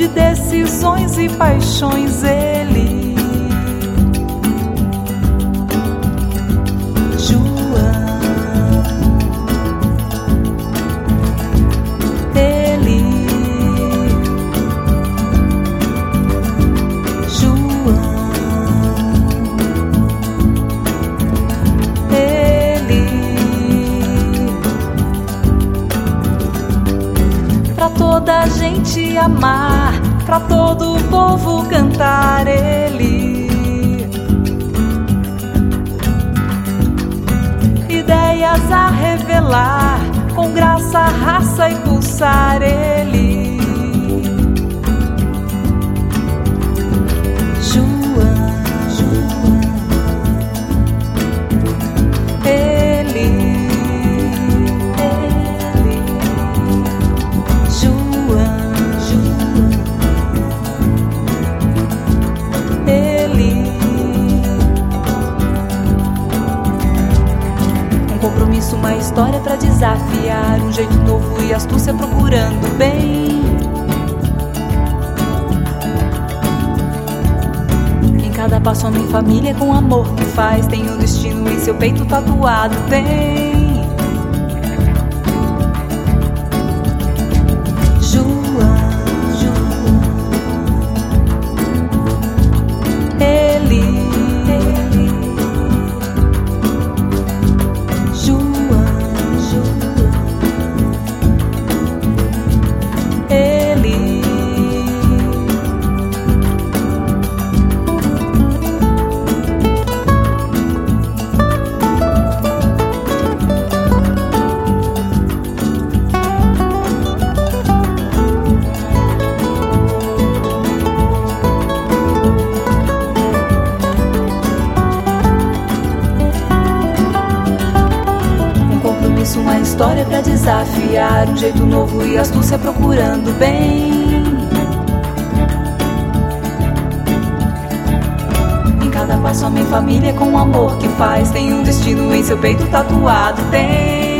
de decisões e paixões, ele. Pra toda a gente amar, pra todo o povo cantar, ele. Ideias a revelar, com graça, raça e pulsar, ele. Compromisso, uma história pra desafiar, um jeito novo e astúcia procurando bem. Em cada passo, homem, família com amor que faz, tem um destino em seu peito tatuado, tem. Uma história pra desafiar, um jeito novo e astúcia procurando bem. Em cada passo, homem, família com amor que faz, tem um destino em seu peito tatuado, tem.